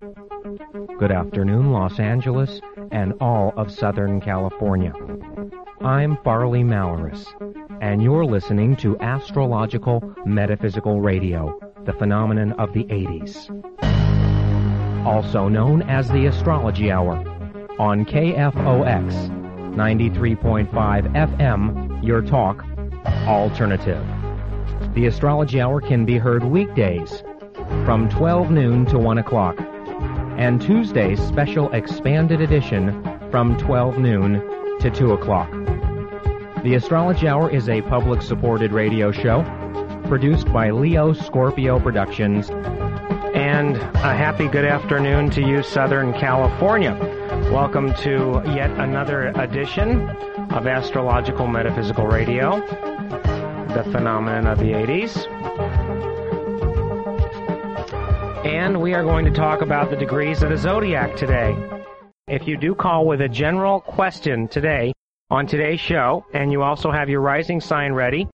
Good afternoon, Los Angeles, and all of Southern California. I'm Farley Malaris, and you're listening to Astrological Metaphysical Radio, the phenomenon of the 80s. Also known as the Astrology Hour, on KFOX 93.5 FM, Your Talk, Alternative. The Astrology Hour can be heard weekdays from 12 noon to 1 o'clock, and Tuesday's special expanded edition from 12 noon to 2 o'clock. The Astrology Hour is a public-supported radio show produced by Leo Scorpio Productions. And a happy good afternoon to you, Southern California. Welcome to yet another edition of Astrological Metaphysical Radio, the phenomenon of the 80s. And we are going to talk about the degrees of the zodiac today. If you do call with a general question today on today's show, and you also have your rising sign ready,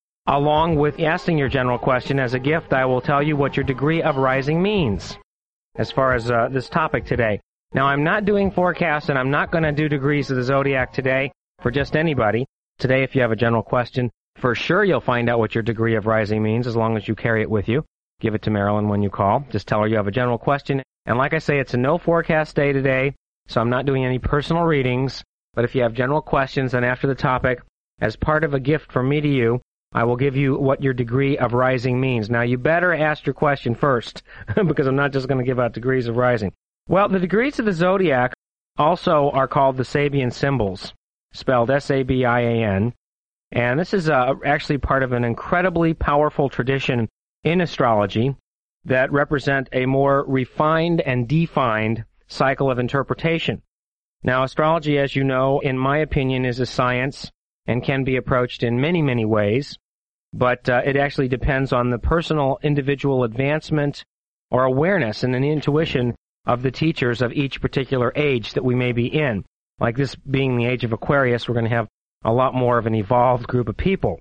along with asking your general question as a gift, I will tell you what your degree of rising means as far as this topic today. Now, I'm not doing forecasts, and I'm not going to do degrees of the zodiac today for just anybody. Today, if you have a general question, for sure you'll find out what your degree of rising means as long as you carry it with you. Give it to Marilyn when you call. Just tell her you have a general question. And like I say, it's a no forecast day today, so I'm not doing any personal readings. But if you have general questions, then after the topic, as part of a gift from me to you, I will give you what your degree of rising means. Now, you better ask your question first, because I'm not just going to give out degrees of rising. Well, the degrees of the zodiac also are called the Sabian symbols, spelled S-A-B-I-A-N. And this is actually part of an incredibly powerful tradition in astrology that represent a more refined and defined cycle of interpretation. Now, astrology, as you know, in my opinion, is a science and can be approached in many, many ways, but it actually depends on the personal individual advancement or awareness and an intuition of the teachers of each particular age that we may be in. Like this being the age of Aquarius, we're going to have a lot more of an evolved group of people.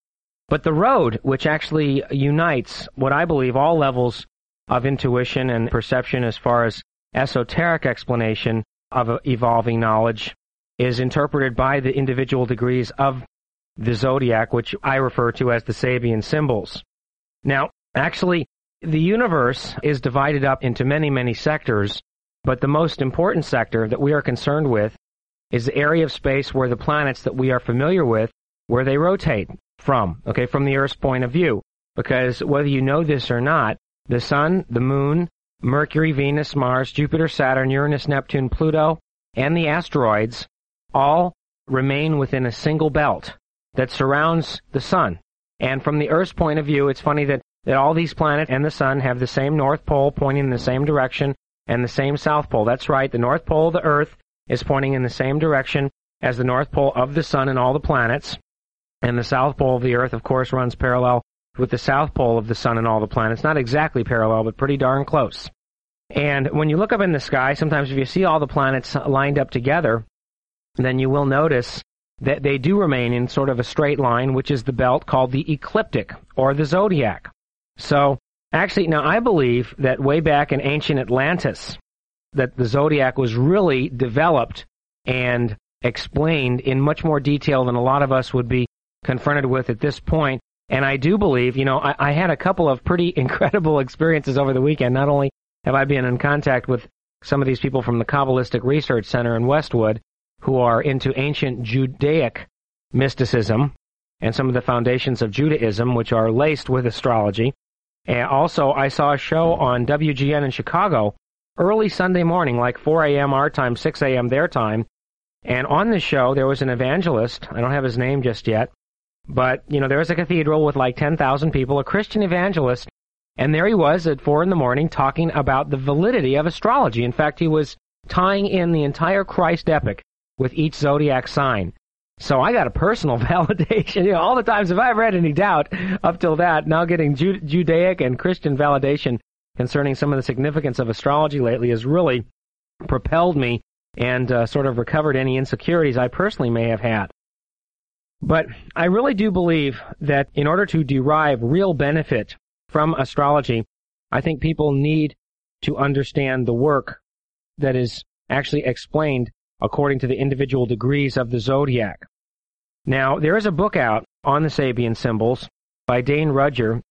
But the road, which actually unites what I believe all levels of intuition and perception as far as esoteric explanation of evolving knowledge, is interpreted by the individual degrees of the zodiac, which I refer to as the Sabian symbols. Now, actually, the universe is divided up into many, many sectors, but the most important sector that we are concerned with is the area of space where the planets that we are familiar with, where they rotate from the Earth's point of view. Because whether you know this or not, the Sun, the Moon, Mercury, Venus, Mars, Jupiter, Saturn, Uranus, Neptune, Pluto, and the asteroids all remain within a single belt that surrounds the Sun. And from the Earth's point of view, it's funny that all these planets and the Sun have the same North Pole pointing in the same direction and the same South Pole. That's right, the North Pole of the Earth is pointing in the same direction as the North Pole of the Sun and all the planets. And the South Pole of the Earth, of course, runs parallel with the South Pole of the Sun and all the planets. Not exactly parallel, but pretty darn close. And when you look up in the sky, sometimes if you see all the planets lined up together, then you will notice that they do remain in sort of a straight line, which is the belt called the ecliptic, or the zodiac. So, actually, now I believe that way back in ancient Atlantis, that the zodiac was really developed and explained in much more detail than a lot of us would be confronted with at this point. And I do believe, I had a couple of pretty incredible experiences over the weekend. Not only have I been in contact with some of these people from the Kabbalistic Research Center in Westwood who are into ancient Judaic mysticism and some of the foundations of Judaism, which are laced with astrology. And also, I saw a show on WGN in Chicago early Sunday morning, like 4 a.m. our time, 6 a.m. their time. And on the show, there was an evangelist. I don't have his name just yet. But, there was a cathedral with like 10,000 people, a Christian evangelist, and there he was at 4 in the morning talking about the validity of astrology. In fact, he was tying in the entire Christ epic with each zodiac sign. So I got a personal validation. All the times if I've read any doubt up till that, now getting Judaic and Christian validation concerning some of the significance of astrology lately has really propelled me and sort of recovered any insecurities I personally may have had. But I really do believe that in order to derive real benefit from astrology, I think people need to understand the work that is actually explained according to the individual degrees of the zodiac. Now, there is a book out on the Sabian symbols by Dane Rudhyar,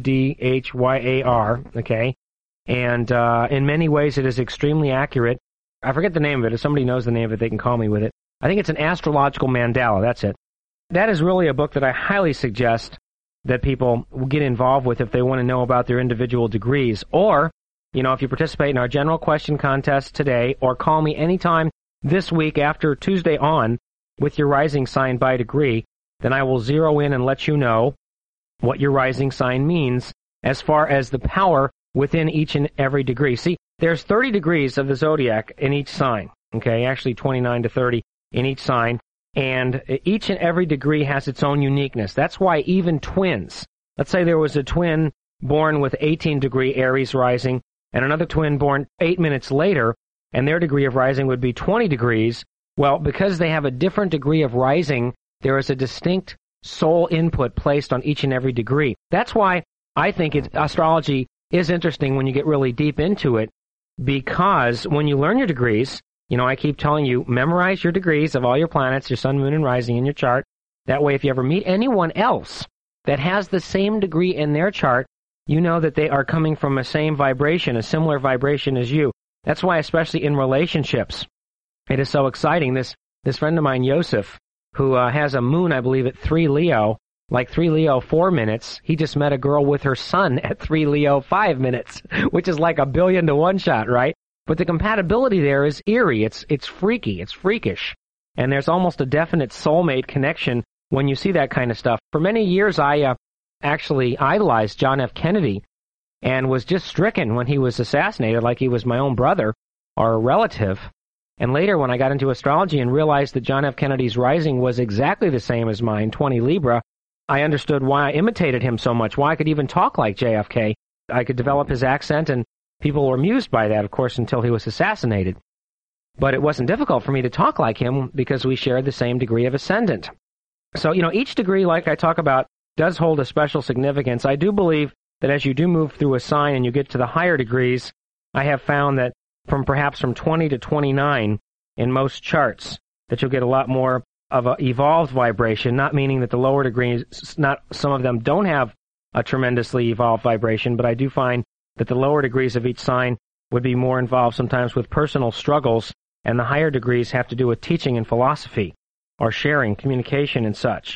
Rudhyar, okay? And in many ways it is extremely accurate. I forget the name of it. If somebody knows the name of it, they can call me with it. I think it's an astrological mandala. That's it. That is really a book that I highly suggest that people get involved with if they want to know about their individual degrees. Or, if you participate in our general question contest today, or call me anytime this week after Tuesday on with your rising sign by degree, then I will zero in and let you know what your rising sign means as far as the power within each and every degree. See, there's 30 degrees of the zodiac in each sign, okay? Actually 29 to 30 in each sign, and each and every degree has its own uniqueness. That's why even twins, let's say there was a twin born with 18-degree Aries rising and another twin born 8 minutes later, and their degree of rising would be 20 degrees. Well, because they have a different degree of rising, there is a distinct soul input placed on each and every degree. That's why I think astrology is interesting when you get really deep into it, because when you learn your degrees, I keep telling you, memorize your degrees of all your planets, your sun, moon, and rising in your chart. That way, if you ever meet anyone else that has the same degree in their chart, you know that they are coming from a same vibration, a similar vibration as you. That's why, especially in relationships, it is so exciting. This friend of mine, Yosef, who has a moon, I believe, at 3 Leo, like 3 Leo 4 minutes. He just met a girl with her sun at 3 Leo 5 minutes, which is like a billion to one shot, right? But the compatibility there is eerie. It's freaky. It's freakish. And there's almost a definite soulmate connection when you see that kind of stuff. For many years, I actually idolized John F. Kennedy and was just stricken when he was assassinated like he was my own brother or a relative. And later, when I got into astrology and realized that John F. Kennedy's rising was exactly the same as mine, 20 Libra, I understood why I imitated him so much, why I could even talk like JFK. I could develop his accent, and people were amused by that, of course, until he was assassinated. But it wasn't difficult for me to talk like him because we shared the same degree of ascendant. So, each degree, like I talk about, does hold a special significance. I do believe that as you do move through a sign and you get to the higher degrees, I have found that perhaps from 20 to 29 in most charts, that you'll get a lot more of an evolved vibration, not meaning that the lower degrees, some of them don't have a tremendously evolved vibration, but I do find that the lower degrees of each sign would be more involved sometimes with personal struggles, and the higher degrees have to do with teaching and philosophy, or sharing, communication, and such.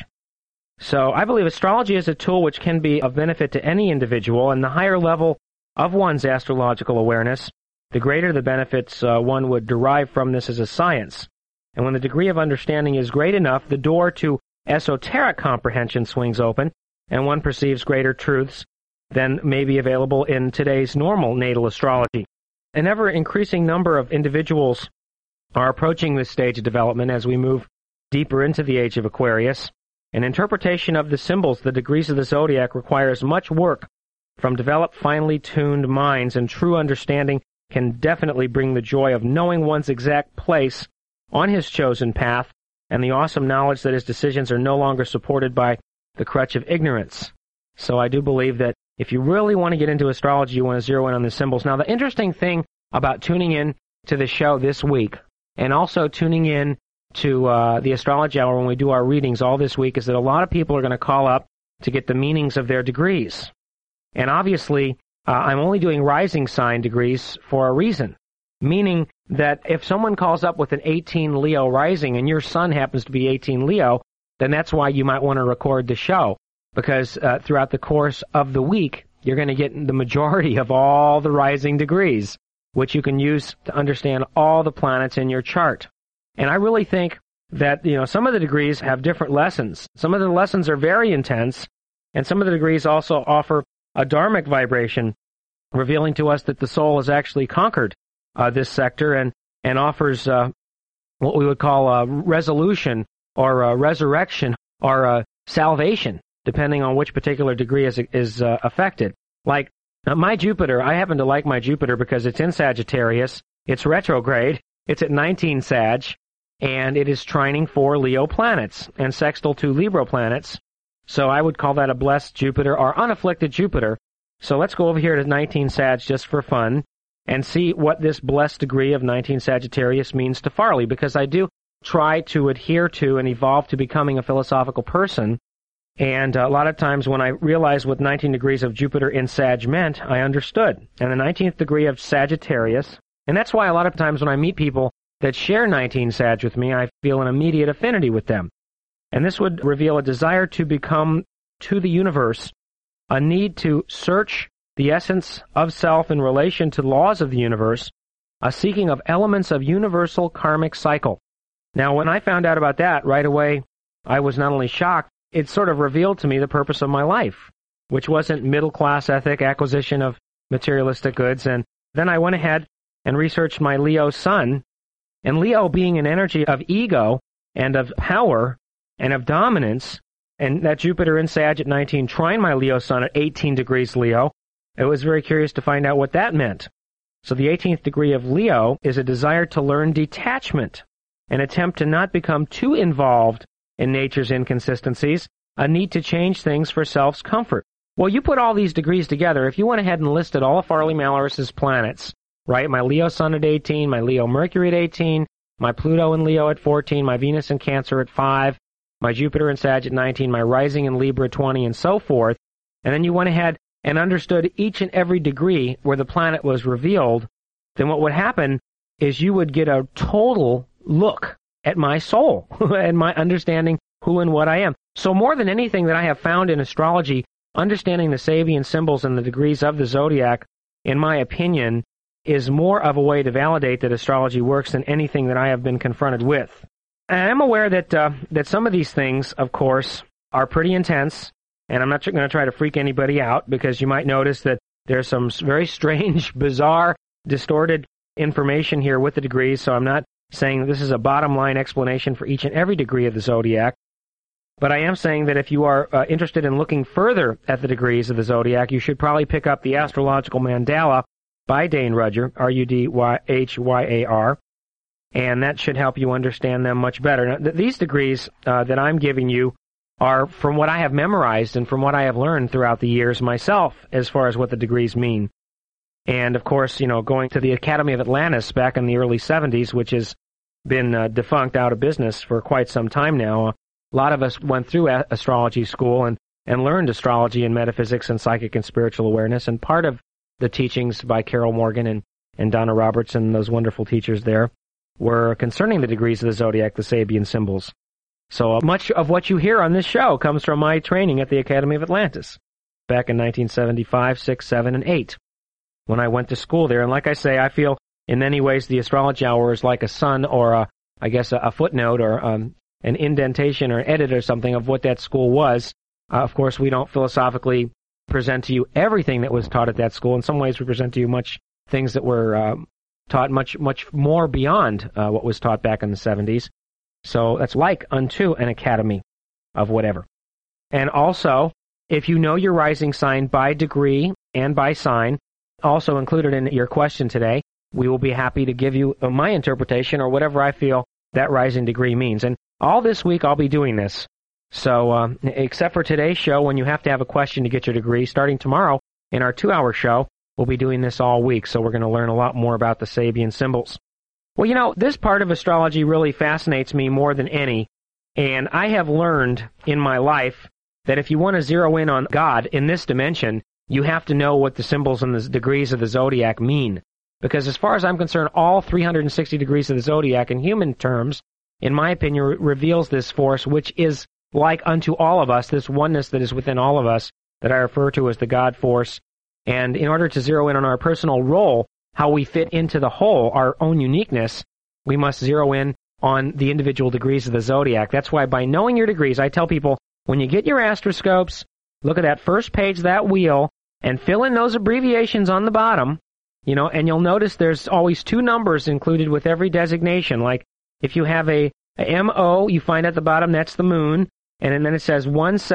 So I believe astrology is a tool which can be of benefit to any individual, and the higher level of one's astrological awareness, the greater the benefits one would derive from this as a science. And when the degree of understanding is great enough, the door to esoteric comprehension swings open, and one perceives greater truths than may be available in today's normal natal astrology. An ever-increasing number of individuals are approaching this stage of development as we move deeper into the age of Aquarius. An interpretation of the symbols, the degrees of the zodiac, requires much work from developed, finely tuned minds, and true understanding can definitely bring the joy of knowing one's exact place on his chosen path, and the awesome knowledge that his decisions are no longer supported by the crutch of ignorance. So I do believe that if you really want to get into astrology, you want to zero in on the symbols. Now, the interesting thing about tuning in to the show this week, and also tuning in to the Astrology Hour when we do our readings all this week, is that a lot of people are going to call up to get the meanings of their degrees. And obviously, I'm only doing rising sign degrees for a reason, meaning that if someone calls up with an 18 Leo rising and your sun happens to be 18 Leo, then that's why you might want to record the show, because throughout the course of the week, you're going to get the majority of all the rising degrees, which you can use to understand all the planets in your chart. And I really think that, some of the degrees have different lessons. Some of the lessons are very intense, and some of the degrees also offer a dharmic vibration, revealing to us that the soul has actually conquered this sector and offers what we would call a resolution or a resurrection or a salvation, depending on which particular degree is affected. Like my Jupiter, I happen to like my Jupiter because it's in Sagittarius, it's retrograde, it's at 19 Sag, and it is trining 4 Leo planets and sextile 2 Libra planets. So I would call that a blessed Jupiter or unafflicted Jupiter. So let's go over here to 19 Sag just for fun. and see what this blessed degree of 19 Sagittarius means to Farley, because I do try to adhere to and evolve to becoming a philosophical person. And a lot of times when I realized what 19 degrees of Jupiter in Sag meant, I understood. And the 19th degree of Sagittarius, and that's why a lot of times when I meet people that share 19 Sag with me, I feel an immediate affinity with them. And this would reveal a desire to become, to the universe, a need to search the essence of self in relation to laws of the universe, a seeking of elements of universal karmic cycle. Now, when I found out about that, right away, I was not only shocked, it sort of revealed to me the purpose of my life, which wasn't middle-class ethic acquisition of materialistic goods. And then I went ahead and researched my Leo sun, and Leo being an energy of ego and of power and of dominance, and that Jupiter in Sag at 19 trine my Leo sun at 18 degrees Leo, I was very curious to find out what that meant. So the 18th degree of Leo is a desire to learn detachment, an attempt to not become too involved in nature's inconsistencies, a need to change things for self's comfort. Well, you put all these degrees together, if you went ahead and listed all of Farley Malaris's planets, right, my Leo sun at 18, my Leo Mercury at 18, my Pluto in Leo at 14, my Venus in Cancer at 5, my Jupiter in Sag at 19, my rising in Libra at 20, and so forth, and then you went ahead and understood each and every degree where the planet was revealed, then what would happen is you would get a total look at my soul and my understanding who and what I am. So more than anything that I have found in astrology, understanding the Sabian symbols and the degrees of the zodiac, in my opinion, is more of a way to validate that astrology works than anything that I have been confronted with. And I'm aware that some of these things, of course, are pretty intense, and I'm not going to try to freak anybody out, because you might notice that there's some very strange, bizarre, distorted information here with the degrees, so I'm not saying that this is a bottom-line explanation for each and every degree of the zodiac, but I am saying that if you are interested in looking further at the degrees of the zodiac, you should probably pick up the Astrological Mandala by Dane Rudhyar, Rudhyar, and that should help you understand them much better. Now, these degrees that I'm giving you are from what I have memorized and from what I have learned throughout the years myself as far as what the degrees mean. And, of course, going to the Academy of Atlantis back in the early 70s, which has been defunct, out of business for quite some time now, a lot of us went through astrology school and learned astrology and metaphysics and psychic and spiritual awareness, and part of the teachings by Carol Morgan and Donna Robertson, those wonderful teachers there, were concerning the degrees of the zodiac, the Sabian symbols. So much of what you hear on this show comes from my training at the Academy of Atlantis back in 1975, 6, 7, and 8. When I went to school there. And like I say, I feel in many ways the Astrology Hour is like a sun or a footnote or an indentation or an edit or something of what that school was. Of course, we don't philosophically present to you everything that was taught at that school. In some ways, we present to you things that were taught much more beyond what was taught back in the 70s. So that's like unto an academy of whatever. And also, if you know your rising sign by degree and by sign, also included in your question today, we will be happy to give you my interpretation or whatever I feel that rising degree means. And all this week I'll be doing this. So except for today's show when you have to have a question to get your degree, starting tomorrow in our 2-hour show, we'll be doing this all week. So we're going to learn a lot more about the Sabian symbols. Well, this part of astrology really fascinates me more than any. And I have learned in my life that if you want to zero in on God in this dimension, you have to know what the symbols and the degrees of the zodiac mean. Because as far as I'm concerned, all 360 degrees of the zodiac in human terms, in my opinion, reveals this force, which is like unto all of us, this oneness that is within all of us, that I refer to as the God force. And in order to zero in on our personal role, how we fit into the whole, our own uniqueness, we must zero in on the individual degrees of the zodiac. That's why by knowing your degrees, I tell people, when you get your astroscopes, look at that first page of that wheel, and fill in those abbreviations on the bottom, and you'll notice there's always 2 numbers included with every designation. Like, if you have a MO, you find at the bottom that's the moon, and then it says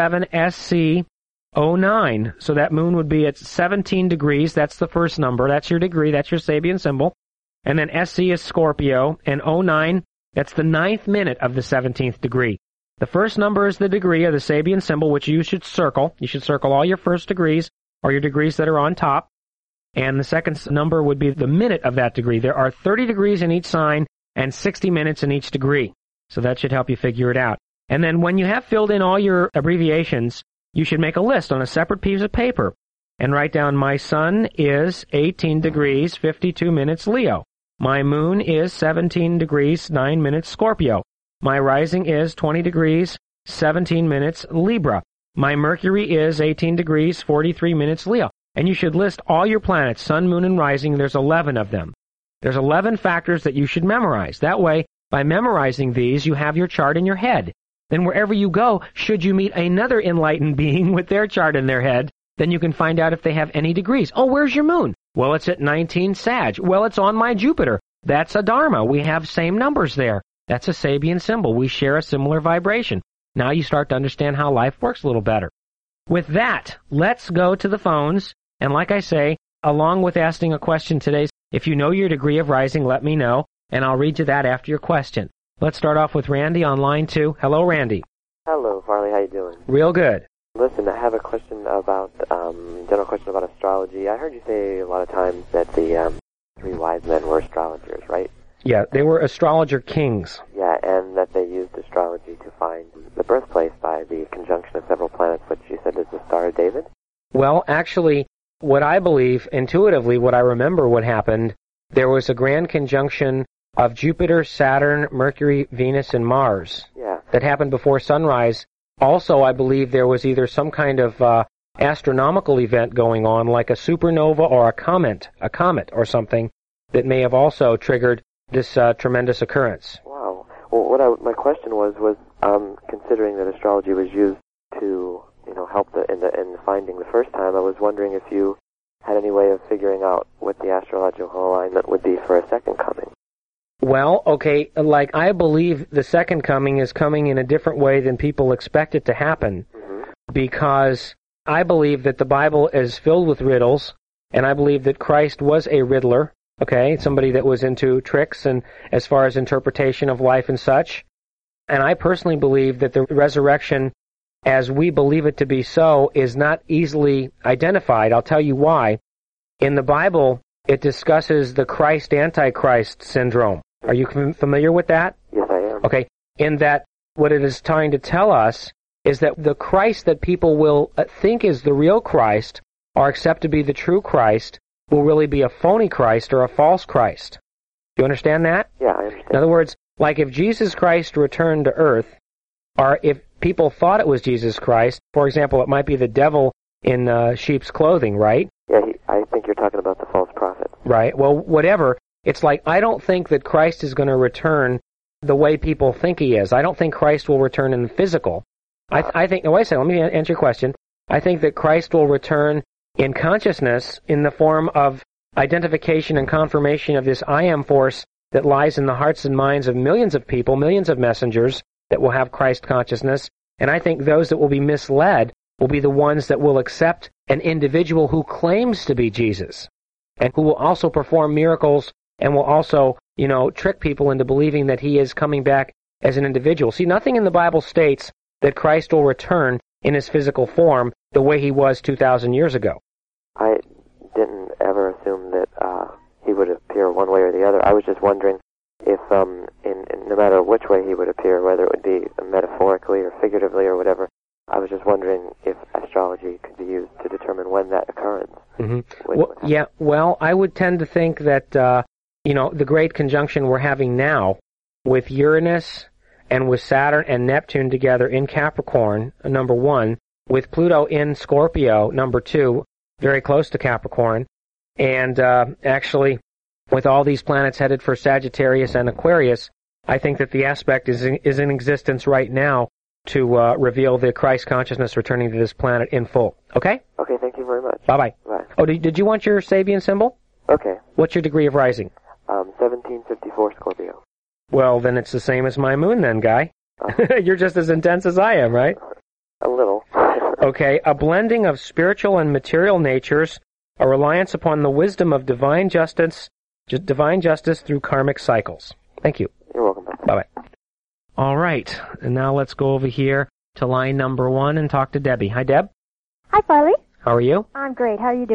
17SC09. So that moon would be at 17 degrees. That's the first number. That's your degree. That's your Sabian symbol. And then SC is Scorpio, and 09, that's the 9th minute of the 17th degree. The first number is the degree of the Sabian symbol, which you should circle. You should circle all your first degrees, or your degrees that are on top. and the second number would be the minute of that degree. There are 30 degrees in each sign and 60 minutes in each degree. So that should help you figure it out. And then when you have filled in all your abbreviations, you should make a list on a separate piece of paper and write down, my sun is 18 degrees, 52 minutes Leo. My moon is 17 degrees, 9 minutes Scorpio. My rising is 20 degrees, 17 minutes Libra. My Mercury is 18 degrees, 43 minutes Leo. And you should list all your planets, sun, moon, and rising. There's 11 of them. There's 11 factors that you should memorize. That way, by memorizing these, you have your chart in your head. Then wherever you go, should you meet another enlightened being with their chart in their head, then you can find out if they have any degrees. Oh, where's your moon? Well, it's at 19 Sag. Well, it's on my Jupiter. That's a Dharma. We have same numbers there. That's a Sabian symbol. We share a similar vibration. Now you start to understand how life works a little better. With that, let's go to the phones. And like I say, along with asking a question today, if you know your degree of rising, let me know, and I'll read you that after your question. Let's start off with Randy on line 2. Hello, Randy. Hello, Farley. How you doing? Real good. Listen, I have a question about, general question about astrology. I heard you say a lot of times that the three wise men were astrologers, right? Yeah, they were astrologer kings. Yeah, and that they used astrology to find the birthplace by the conjunction of several planets, which you said is the Star of David? Well, actually, what I believe, intuitively, what I remember what happened, there was a grand conjunction of Jupiter, Saturn, Mercury, Venus, and Mars. Yeah. That happened before sunrise. Also, I believe there was either some kind of astronomical event going on, like a supernova or a comet or something, that may have also triggered this tremendous occurrence. Wow. Well, my question was considering that astrology was used to, help in finding the first time, I was wondering if you had any way of figuring out what the astrological alignment would be for a second coming. Well, okay, like I believe the second coming is coming in a different way than people expect it to happen, because I believe that the Bible is filled with riddles, and I believe that Christ was a riddler, okay, somebody that was into tricks and as far as interpretation of life and such. And I personally believe that the resurrection, as we believe it to be so, is not easily identified. I'll tell you why. In the Bible, it discusses the Christ-Antichrist syndrome. Are you familiar with that? Yes, I am. Okay. In that, what it is trying to tell us is that the Christ that people will think is the real Christ or accept to be the true Christ will really be a phony Christ or a false Christ. Do you understand that? Yeah, I understand. In other words, like if Jesus Christ returned to earth, or if people thought it was Jesus Christ, for example, it might be the devil in sheep's clothing, right? Yeah, I think you're talking about the false prophet. Right. Well, whatever. It's like, I don't think that Christ is going to return the way people think he is. I don't think Christ will return in the physical. I think, wait a second, let me answer your question. I think that Christ will return in consciousness in the form of identification and confirmation of this I am force that lies in the hearts and minds of millions of people, millions of messengers that will have Christ consciousness. And I think those that will be misled will be the ones that will accept an individual who claims to be Jesus and who will also perform miracles and will also, trick people into believing that he is coming back as an individual. See, nothing in the Bible states that Christ will return in his physical form the way he was 2,000 years ago. I didn't ever assume that he would appear one way or the other. I was just wondering if, in no matter which way he would appear, whether it would be metaphorically or figuratively or whatever, I was just wondering if astrology could be used to determine when that occurrence would happen. Well, I would tend to think that, the great conjunction we're having now with Uranus and with Saturn and Neptune together in Capricorn, number 1, with Pluto in Scorpio, number 2, very close to Capricorn, and actually with all these planets headed for Sagittarius and Aquarius, I think that the aspect is in existence right now to reveal the Christ consciousness returning to this planet in full. Okay? Okay, thank you very much. Bye-bye. Bye. Oh, did you want your Sabian symbol? Okay. What's your degree of rising? 1754 Scorpio. Well, then it's the same as my moon then, guy. You're just as intense as I am, right? A little. Okay, a blending of spiritual and material natures, a reliance upon the wisdom of divine justice through karmic cycles. Thank you. You're welcome. Bye-bye. All right, and now let's go over here to line number 1 and talk to Debbie. Hi, Deb. Hi, Farley. How are you? I'm great. How are you doing?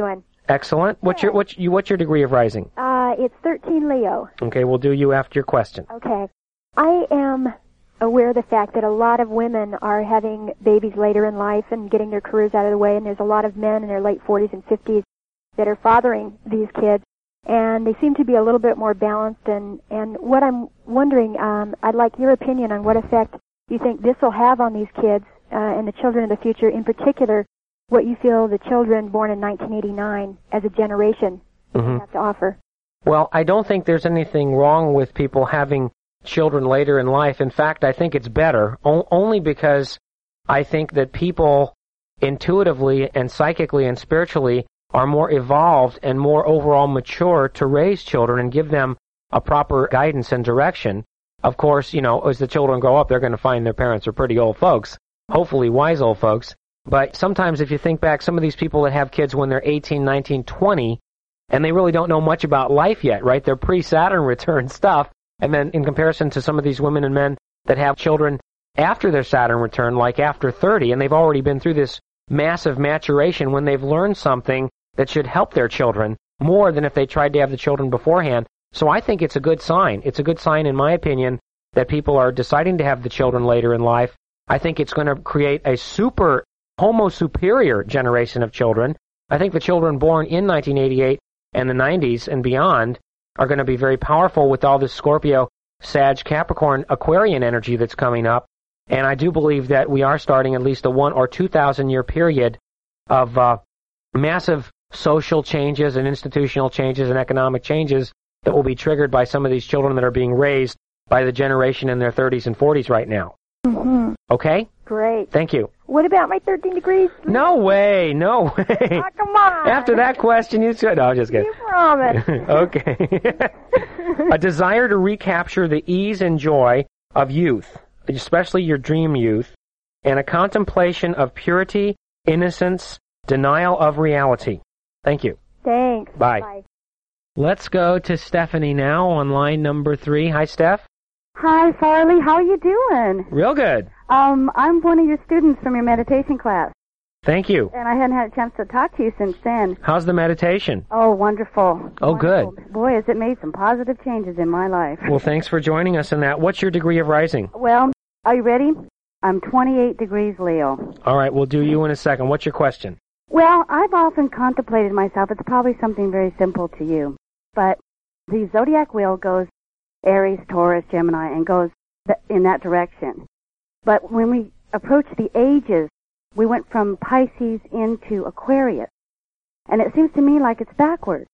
Excellent. What's your degree of rising? It's 13 Leo. Okay, we'll do you after your question. Okay. I am aware of the fact that a lot of women are having babies later in life and getting their careers out of the way, and there's a lot of men in their late 40s and 50s that are fathering these kids, and they seem to be a little bit more balanced. And what I'm wondering, I'd like your opinion on what effect you think this will have on these kids and the children of the future, in particular, what you feel the children born in 1989 as a generation have to offer. Well, I don't think there's anything wrong with people having children later in life. In fact, I think it's better, only because I think that people intuitively and psychically and spiritually are more evolved and more overall mature to raise children and give them a proper guidance and direction. Of course, as the children grow up, they're going to find their parents are pretty old folks, hopefully wise old folks. But sometimes if you think back, some of these people that have kids when they're 18, 19, 20, and they really don't know much about life yet, right? They're pre-Saturn return stuff. And then in comparison to some of these women and men that have children after their Saturn return, like after 30, and they've already been through this massive maturation when they've learned something that should help their children more than if they tried to have the children beforehand. So I think it's a good sign. It's a good sign, in my opinion, that people are deciding to have the children later in life. I think it's going to create a super homo superior generation of children. I think the children born in 1988 and the 90s and beyond are going to be very powerful with all this Scorpio, Sag, Capricorn, Aquarian energy that's coming up. And I do believe that we are starting at least a 1,000 or 2,000 year period of massive social changes and institutional changes and economic changes that will be triggered by some of these children that are being raised by the generation in their 30s and 40s right now. Mm-hmm. Okay? Great. Thank you. What about my 13 degrees? No way. Oh, come on. After that question, you said, no, I'm just kidding. You promised. Okay. A desire to recapture the ease and joy of youth, especially your dream youth, and a contemplation of purity, innocence, denial of reality. Thank you. Thanks. Bye. Bye. Let's go to Stephanie now on line number 3. Hi, Steph. Hi, Farley. How are you doing? Real good. I'm one of your students from your meditation class. Thank you. And I hadn't had a chance to talk to you since then. How's the meditation? Oh, wonderful. Oh, wonderful. good. Boy, has it made some positive changes in my life. Well, thanks for joining us in that. What's your degree of rising? Well, are you ready? I'm 28 degrees Leo. All right, we'll do you in a second. What's your question? Well, I've often contemplated myself. It's probably something very simple to you. But the zodiac wheel goes Aries, Taurus, Gemini, and goes in that direction. But when we approach the ages, we went from Pisces into Aquarius. And it seems to me like it's backwards.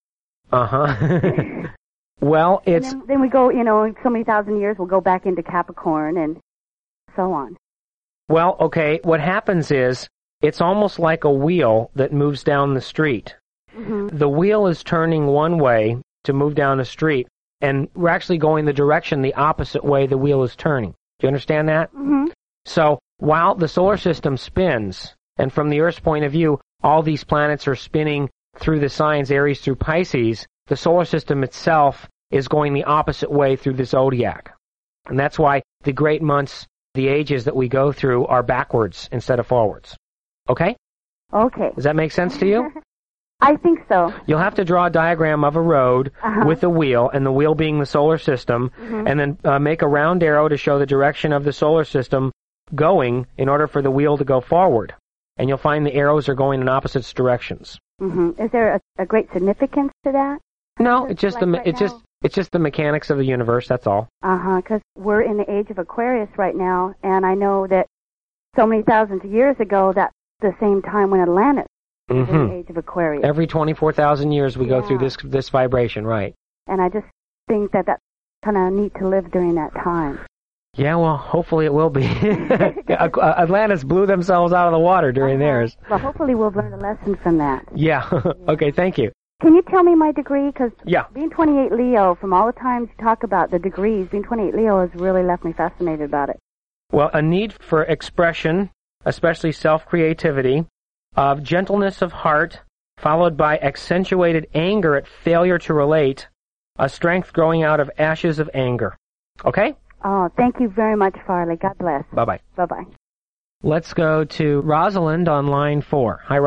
Uh-huh. Well, it's... Then we go, so many thousand years, we'll go back into Capricorn and so on. Well, okay, what happens is, it's almost like a wheel that moves down the street. Mm-hmm. The wheel is turning one way to move down the street, and we're actually going the direction the opposite way the wheel is turning. Do you understand that? Mm-hmm. So, while the solar system spins, and from the Earth's point of view, all these planets are spinning through the signs Aries through Pisces, the solar system itself is going the opposite way through the zodiac. And that's why the great months, the ages that we go through, are backwards instead of forwards. Okay? Okay. Does that make sense to you? I think so. You'll have to draw a diagram of a road with a wheel, and the wheel being the solar system, and then make a round arrow to show the direction of the solar system going in order for the wheel to go forward. And you'll find the arrows are going in opposite directions. Mm-hmm. Is there a great significance to that? No, it's just it's just the mechanics of the universe. That's all. Because we're in the age of Aquarius right now, and I know that so many thousands of years ago, that's the same time when Atlantis was in the age of Aquarius. Every 24,000 years we go through this vibration, right? And I just think that that's kind of neat to live during that time. Yeah, well, hopefully it will be. Atlantis blew themselves out of the water during theirs. Well, hopefully we'll learn a lesson from that. Yeah. Okay, thank you. Can you tell me my degree? Because being 28 Leo, from all the times you talk about the degrees, being 28 Leo has really left me fascinated about it. Well, a need for expression, especially self-creativity, of gentleness of heart, followed by accentuated anger at failure to relate, a strength growing out of ashes of anger. Okay? Oh, thank you very much, Farley. God bless. Bye-bye. Bye-bye. Let's go to Rosalind on line 4. Hi, Roz.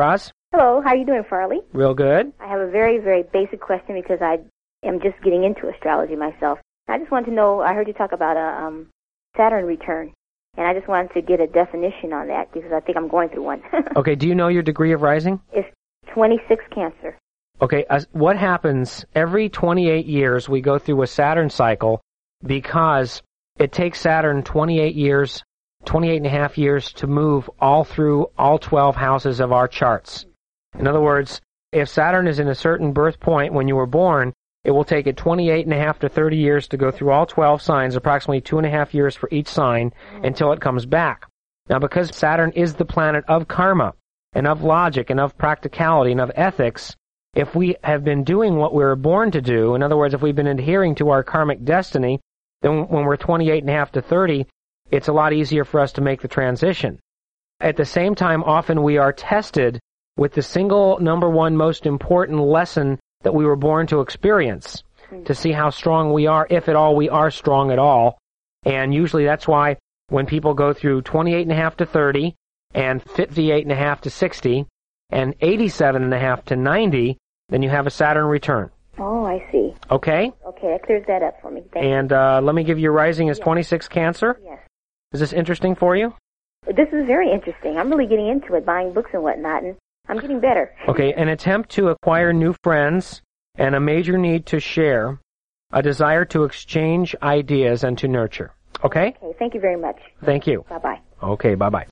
Hello, how are you doing, Farley? Real good. I have a very, very basic question because I am just getting into astrology myself. I just wanted to know, I heard you talk about a Saturn return, and I just wanted to get a definition on that because I think I'm going through one. Okay, do you know your degree of rising? It's 26 Cancer. Okay, what happens every 28 years we go through a Saturn cycle because it takes Saturn 28 and a half years to move all through all 12 houses of our charts. In other words, if Saturn is in a certain birth point when you were born, it will take it 28 and a half to 30 years to go through all 12 signs, approximately 2.5 years for each sign, until it comes back. Now, because Saturn is the planet of karma, and of logic, and of practicality, and of ethics, if we have been doing what we were born to do, in other words, if we've been adhering to our karmic destiny, then when we're 28 and a half to 30, it's a lot easier for us to make the transition. At the same time, often we are tested with the single number one most important lesson that we were born to experience, to see how strong we are, if at all we are strong at all. And usually that's why when people go through 28 and a half to 30, and 58 and a half to 60, and 87 and a half to 90, then you have a Saturn return. Oh, I see. Okay? Okay, that clears that up for me. Thank you. And let me give you rising as 26 Cancer. Yes. Is this interesting for you? This is very interesting. I'm really getting into it, buying books and whatnot, and I'm getting better. Okay, an attempt to acquire new friends and a major need to share, a desire to exchange ideas and to nurture. Okay? Okay, thank you very much. Thank you. Bye-bye. Okay, bye-bye.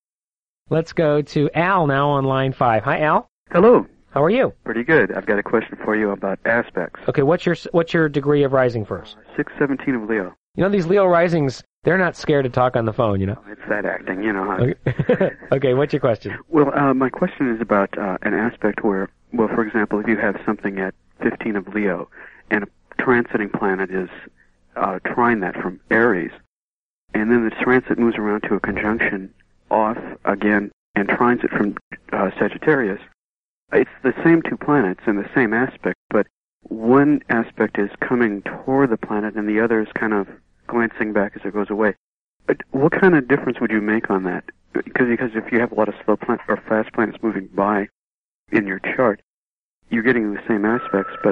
Let's go to Al now on line 5. Hi, Al. Hello. How are you? Pretty good. I've got a question for you about aspects. Okay, what's your degree of rising first? 617 of Leo. You know, these Leo risings, they're not scared to talk on the phone, you know? It's that acting, you know. Okay, okay, what's your question? Well, my question is about an aspect where, well, for example, if you have something at 15 of Leo and a transiting planet is trine that from Aries, and then the transit moves around to a conjunction off again and trines it from Sagittarius, it's the same two planets in the same aspect, but one aspect is coming toward the planet and the other is kind of glancing back as it goes away. What kind of difference would you make on that? Because if you have a lot of slow planets or fast planets moving by in your chart, you're getting the same aspects, but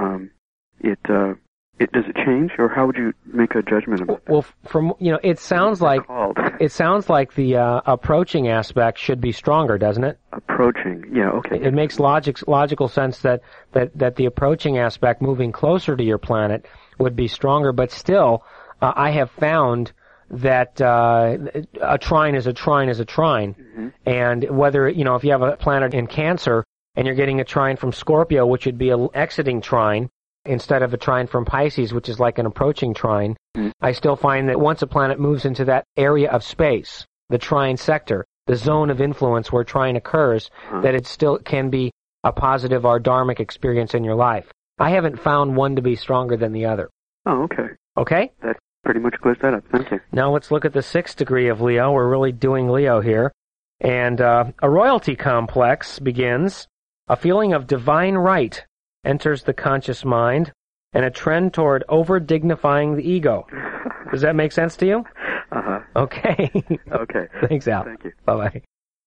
does it change, or how would you make a judgment about that? Well, from it sounds like the approaching aspect should be stronger, doesn't it? Approaching, yeah, okay. It makes logical sense that the approaching aspect, moving closer to your planet, would be stronger. But still, I have found that a trine is a trine is a trine, and whether if you have a planet in Cancer and you're getting a trine from Scorpio, which would be an exiting trine, instead of a trine from Pisces, which is like an approaching trine, I still find that once a planet moves into that area of space, the trine sector, the zone of influence where trine occurs, that it still can be a positive or dharmic experience in your life. I haven't found one to be stronger than the other. Oh, okay. Okay? That pretty much clears that up. Thank you. Now let's look at the 6th degree of Leo. We're really doing Leo here. And a royalty complex begins. A feeling of divine right enters the conscious mind, and a trend toward over-dignifying the ego. Does that make sense to you? Uh-huh. Okay. Okay. Thanks, Al. Thank you. Bye-bye.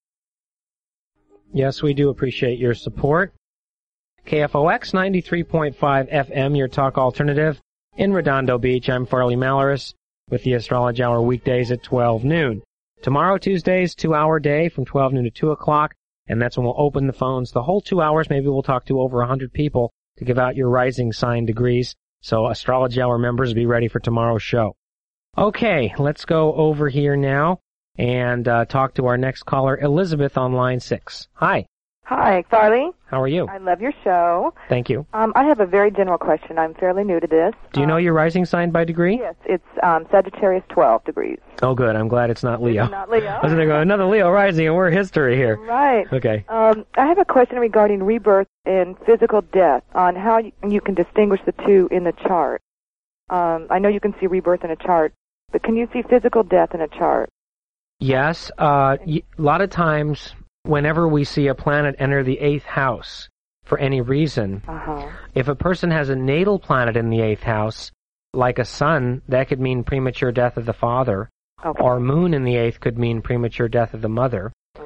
Yes, we do appreciate your support. KFOX 93.5 FM, your talk alternative. In Redondo Beach, I'm Farley Malaris with the Astrology Hour weekdays at 12 noon. Tomorrow, Tuesdays, 2-hour day from 12 noon to 2 o'clock. And that's when we'll open the phones the whole 2 hours. Maybe we'll talk to over 100 people to give out your rising sign degrees. So Astrology Hour members, be ready for tomorrow's show. Okay, let's go over here now and talk to our next caller, Elizabeth on line 6. Hi. Hi, Farley. How are you? I love your show. Thank you. I have a very general question. I'm fairly new to this. Do you know your rising sign by degree? Yes, it's Sagittarius 12 degrees. Oh, good. I'm glad it's not Leo. It's not Leo. I was going to go, another Leo rising, and we're history here. Right. Okay. I have a question regarding rebirth and physical death, on how you can distinguish the two in the chart. I know you can see rebirth in a chart, but can you see physical death in a chart? Yes. A lot of times, whenever we see a planet enter the 8th house for any reason, if a person has a natal planet in the 8th house, like a sun, that could mean premature death of the father, or moon in the 8th could mean premature death of the mother. Okay.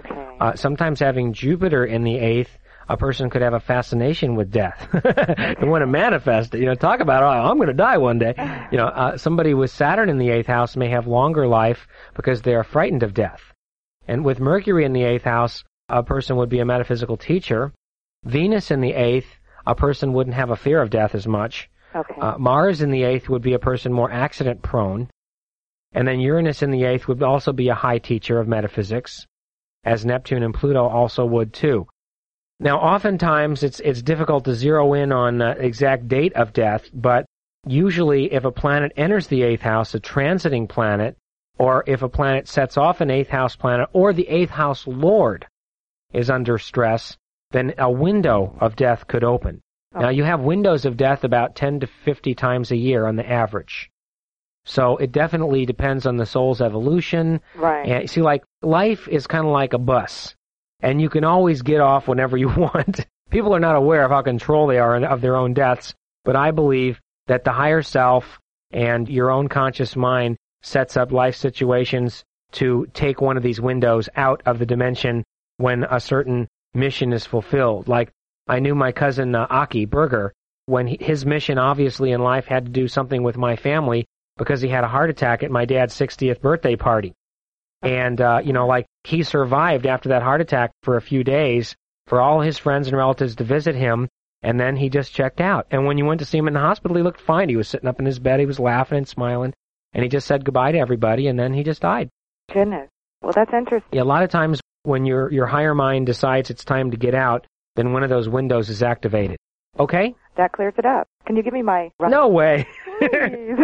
Sometimes having Jupiter in the 8th, a person could have a fascination with death. They want to manifest it. Talk about, I'm going to die one day. Somebody with Saturn in the 8th house may have longer life because they are frightened of death. And with Mercury in the 8th house, a person would be a metaphysical teacher. Venus in the 8th, a person wouldn't have a fear of death as much. Okay. Mars in the 8th would be a person more accident-prone. And then Uranus in the 8th would also be a high teacher of metaphysics, as Neptune and Pluto also would too. Now, oftentimes it's difficult to zero in on the exact date of death, but usually if a planet enters the 8th house, a transiting planet, or if a planet sets off an 8th house planet, or the 8th house lord is under stress, then a window of death could open. Now, you have windows of death about 10 to 50 times a year on the average. So it definitely depends on the soul's evolution. Right. And see, like, life is kind of like a bus, and you can always get off whenever you want. People are not aware of how control they are of their own deaths, but I believe that the higher self and your own conscious mind sets up life situations to take one of these windows out of the dimension when a certain mission is fulfilled. Like, I knew my cousin Aki Berger, when his mission obviously in life had to do something with my family because he had a heart attack at my dad's 60th birthday party. And, he survived after that heart attack for a few days for all his friends and relatives to visit him, and then he just checked out. And when you went to see him in the hospital, he looked fine. He was sitting up in his bed, he was laughing and smiling, and he just said goodbye to everybody, and then he just died. Goodness. Well, that's interesting. Yeah, a lot of times when your higher mind decides it's time to get out, then one of those windows is activated. Okay? That clears it up. Can you give me my... No way. Please.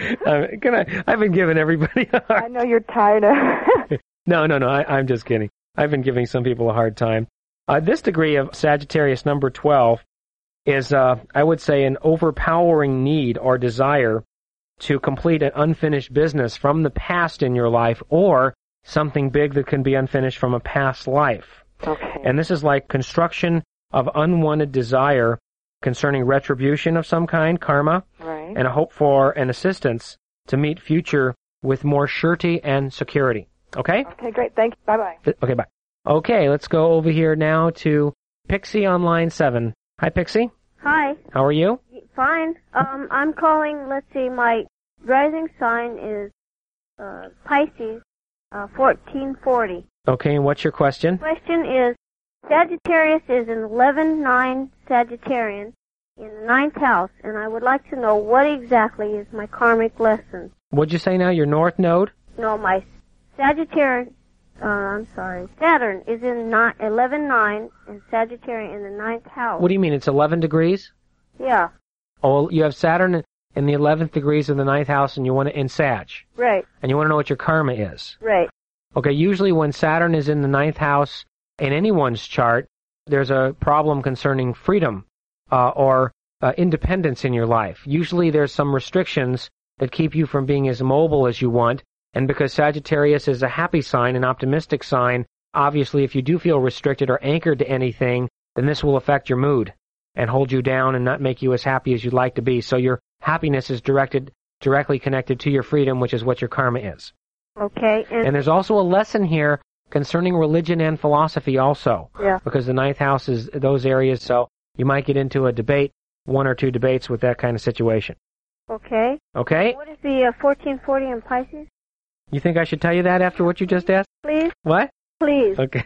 I've been giving everybody a hard... I know you're tired of... No, I'm just kidding. I've been giving some people a hard time. This degree of Sagittarius number 12 is, I would say, an overpowering need or desire to complete an unfinished business from the past in your life, or something big that can be unfinished from a past life. Okay. And this is like construction of unwanted desire concerning retribution of some kind, karma, Right. and a hope for an assistance to meet future with more surety and security. Okay? Okay, great. Thank you. Bye-bye. Okay, bye. Okay, let's go over here now to Pixie on line 7. Hi, Pixie. Hi. How are you? Fine. I'm calling, let's see, my rising sign is Pisces, 1440. Okay, and what's your question? Question is, Sagittarius is an 11-9 Sagittarian in the 9th house, and I would like to know what exactly is my karmic lesson. What'd you say now, your north node? No, my Sagittarian, Saturn is in 11-9 and Sagittarian in the 9th house. What do you mean, it's 11 degrees? Yeah. Oh, you have Saturn in the 11th degrees of the 9th house, and you want to, in Sag. Right. And you want to know what your karma is. Right. Okay, usually when Saturn is in the 9th house in anyone's chart, there's a problem concerning freedom or independence in your life. Usually there's some restrictions that keep you from being as mobile as you want, and because Sagittarius is a happy sign, an optimistic sign, obviously if you do feel restricted or anchored to anything, then this will affect your mood and hold you down and not make you as happy as you'd like to be. So your happiness is directly connected to your freedom, which is what your karma is. Okay. And there's also a lesson here concerning religion and philosophy also. Yeah. Because the 9th house is those areas, so you might get into a debate, 1 or 2 debates with that kind of situation. Okay. Okay? What is the 1440 in Pisces? You think I should tell you that after what you just asked? Please. What? Please. Okay.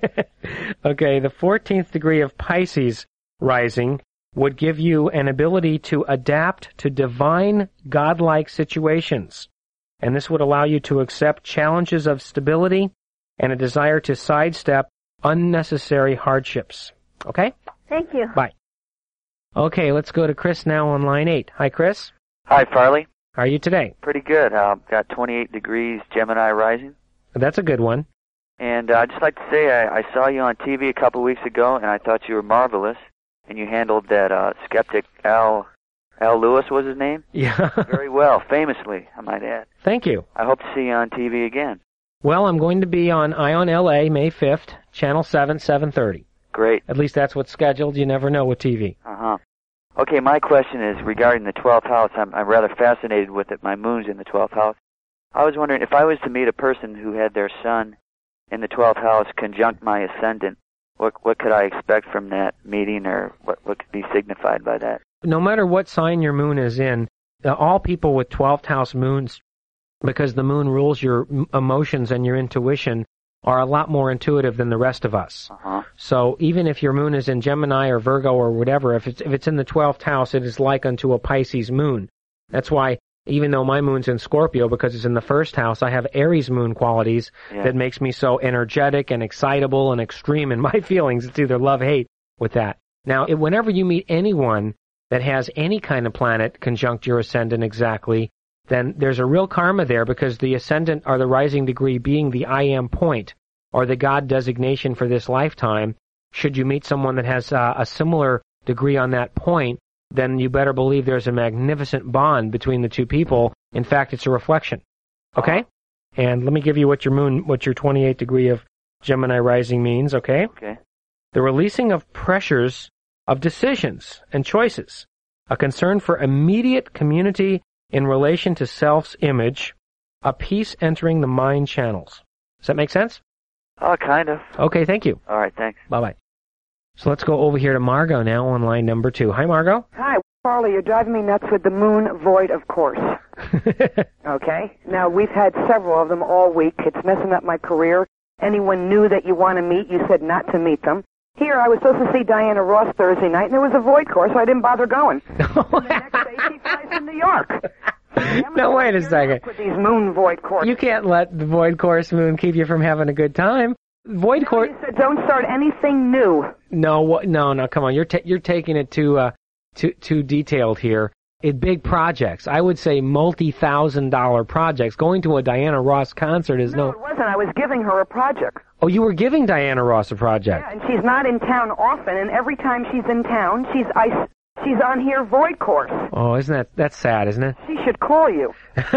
Okay, the 14th degree of Pisces rising would give you an ability to adapt to divine, godlike situations. And this would allow you to accept challenges of stability and a desire to sidestep unnecessary hardships. Okay? Thank you. Bye. Okay, let's go to Chris now on line 8. Hi, Chris. Hi, Farley. How are you today? Pretty good. Got 28 degrees Gemini rising. That's a good one. And I'd just like to say I saw you on TV a couple weeks ago, and I thought you were marvelous. And you handled that skeptic Al Lewis was his name? Yeah. Very well, famously, I might add. Thank you. I hope to see you on TV again. Well, I'm going to be on Ion LA May 5th, Channel 7, 7:30. Great. At least that's what's scheduled. You never know with TV. Uh-huh. Okay, my question is regarding the 12th house. I'm rather fascinated with it. My moon's in the 12th house. I was wondering if I was to meet a person who had their sun in the 12th house conjunct my ascendant, what could I expect from that meeting, or what could be signified by that? No matter what sign your moon is in, all people with 12th house moons, because the moon rules your emotions and your intuition, are a lot more intuitive than the rest of us. Uh-huh. So even if your moon is in Gemini or Virgo or whatever, if it's in the 12th house, it is like unto a Pisces moon. That's why, even though my moon's in Scorpio, because it's in the first house, I have Aries moon qualities that makes me so energetic and excitable and extreme in my feelings. It's either love-hate with that. Now, whenever you meet anyone that has any kind of planet conjunct your ascendant exactly, then there's a real karma there, because the ascendant or the rising degree being the I am point, or the God designation for this lifetime. Should you meet someone that has a similar degree on that point, then you better believe there's a magnificent bond between the two people. In fact, it's a reflection. Okay? And let me give you what your 28th degree of Gemini rising means, okay? Okay. The releasing of pressures of decisions and choices, a concern for immediate community in relation to self's image, a peace entering the mind channels. Does that make sense? Oh, kind of. Okay, thank you. All right, thanks. Bye-bye. So let's go over here to Margot now on line number 2. Hi, Margot. Hi, Farley, you're driving me nuts with the moon void, of course. Okay? Now, we've had several of them all week. It's messing up my career. Anyone new that you want to meet, you said not to meet them. Here, I was supposed to see Diana Ross Thursday night, and there was a void course, so I didn't bother going. The next day, she flies to New York. No, wait a second. With these moon void courses. You can't let the void course moon keep you from having a good time. Void course. You said don't start anything new. No, come on. You're taking it too detailed here. In big projects, I would say multi-$1,000 projects. Going to a Diana Ross concert is No, it wasn't. I was giving her a project. Oh, you were giving Diana Ross a project. Yeah, and she's not in town often, and every time she's in town, she's on here void course. Oh, that's sad, isn't it? She should call you.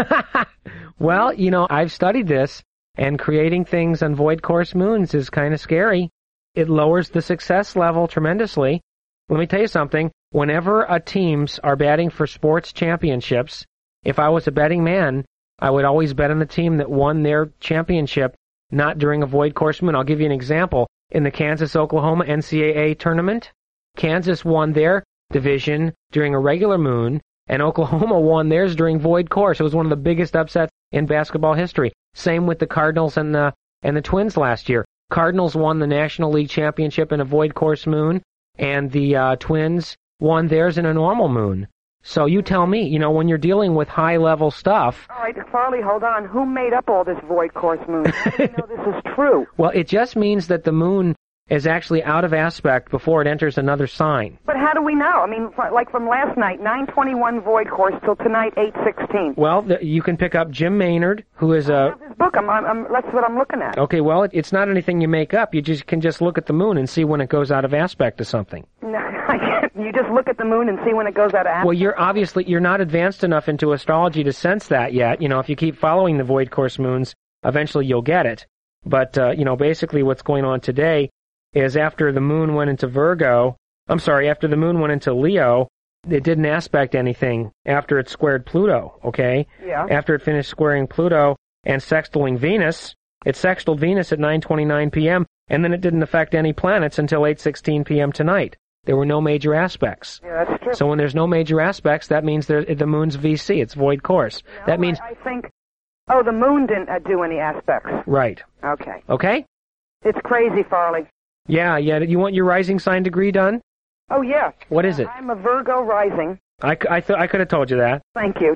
Well, I've studied this, and creating things on void course moons is kind of scary. It lowers the success level tremendously. Let me tell you something. Whenever teams are batting for sports championships, if I was a betting man, I would always bet on the team that won their championship, not during a void course moon. I'll give you an example. In the Kansas-Oklahoma NCAA tournament, Kansas won their division during a regular moon, and Oklahoma won theirs during void course. It was one of the biggest upsets in basketball history. Same with the Cardinals and the Twins last year. Cardinals won the National League Championship in a void course moon, and the Twins won theirs in a normal moon. So you tell me, when you're dealing with high-level stuff... All right, Farley, hold on. Who made up all this void course moon? How do you know this is true? Well, it just means that the moon is actually out of aspect before it enters another sign. But how do we know? I mean, like from last night, 9:21 void course till tonight, 8:16. Well, you can pick up Jim Maynard, who is I have his book. That's what I'm looking at. Okay, well, it's not anything you make up. You can just look at the moon and see when it goes out of aspect to something. No, I can't. You just look at the moon and see when it goes out of aspect? Well, you're not advanced enough into astrology to sense that yet. If you keep following the void course moons, eventually you'll get it. But, basically what's going on today is after the moon went into after the moon went into Leo, it didn't aspect anything after it squared Pluto, okay? Yeah. After it finished squaring Pluto and sextiling Venus, it sextiled Venus at 9:29 p.m., and then it didn't affect any planets until 8:16 p.m. tonight. There were no major aspects. Yeah, that's true. So when there's no major aspects, that means the moon's VC. It's void course. No, that means... I think... Oh, the moon didn't do any aspects. Right. Okay. Okay? It's crazy, Farley. Yeah. You want your rising sign degree done? Oh, yeah. What is it? I'm a Virgo rising. I could have told you that. Thank you.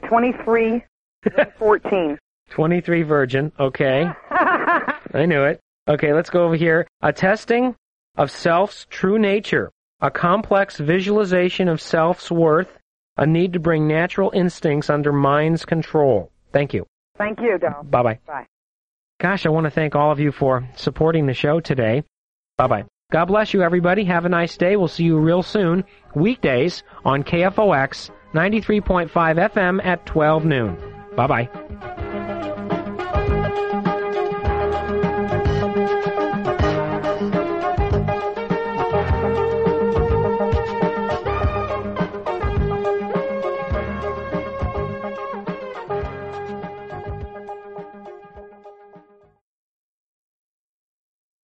23/14. 23 Virgin. Okay. I knew it. Okay, let's go over here. A testing of self's true nature. A complex visualization of self's worth. A need to bring natural instincts under mind's control. Thank you. Thank you, Dom. Bye-bye. Bye. Gosh, I want to thank all of you for supporting the show today. Bye-bye. God bless you, everybody. Have a nice day. We'll see you real soon, weekdays on KFOX 93.5 FM at 12 noon. Bye-bye.